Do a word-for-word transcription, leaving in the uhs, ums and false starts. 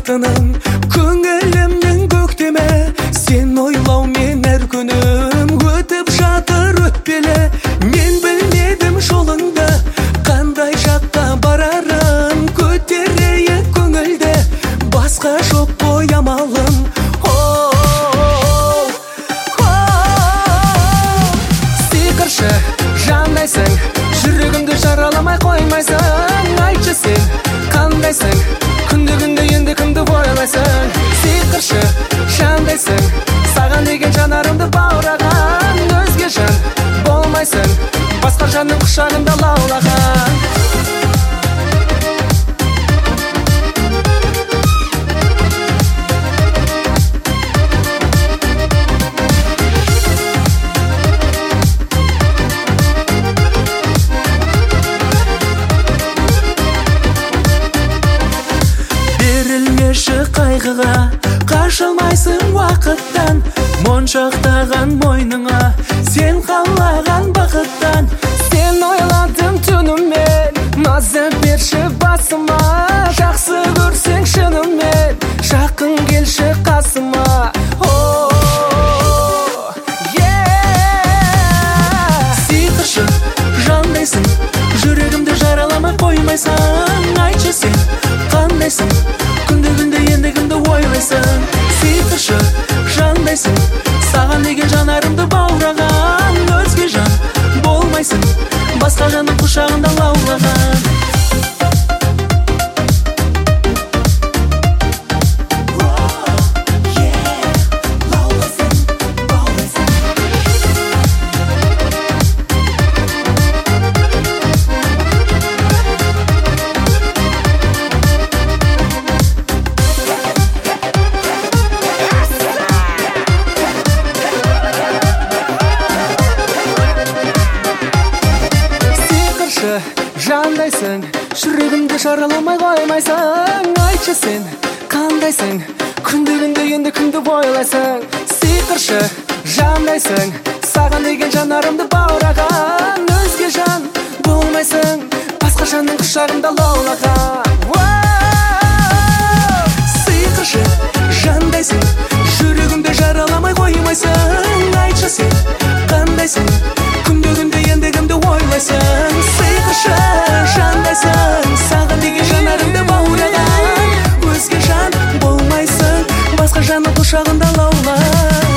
алтыным, көңілімнің көктеме. Сен ойлаумен әр күнім өтіп жатыр өтпелі. Мен білмедім жолыңды, қандай жаққа барарын. Көтерейік көңілді, басқа жоқ қой амалым. Сиқыршы жандайсың, жүрегімді жараламай қоймайсың. Айтшы сен қандайсың, күнді-күнді енді кімді ойлайсың. Сиқыршы жандайсың, саған деген жанарымды баураған. Өзге жан болмайсың, басқа жанның құшағында лаулаған. Берілмеші қайғыға, қашылмайсың уақыттан. Моншақтаған мойныңа, сен қалаған бақыттан. Сен ойладың түнімен, назы берші басыма. Жақсы көрсең шынымен, жақын келші қасыма. Сиқыршы жандайсың, жүрегімді жараламай қоймайсың. Айтшы сен қандайсың, күнді-күнді енді кімді ойлайсың. Сиқыршы жандайсың, саған деген жанарымды баураған. Өзге жан болмайсың, басқа жанның құшағында лаулаған. Жандайсың, жүрегімді жараламай қоймайсың. Айтшы сен қандайсың, күнді-күнді енді кімді ойлайсың. Сиқыршы жандайсың, саған деген жанарымды баураған. Өзге жан болмайсың, басқа жанның құшағында лаулаған. Сиқыршы жандайсың, жүрегімді жараламай қоймайсың. Айтшы сен қандайсың, күнді-күнді енді кімді ойлайсың. Сиқыршы жандайсың, саған деген жанарымды баураған. Өзге жан болмайсың, басқа жанның құшағында лаулаған.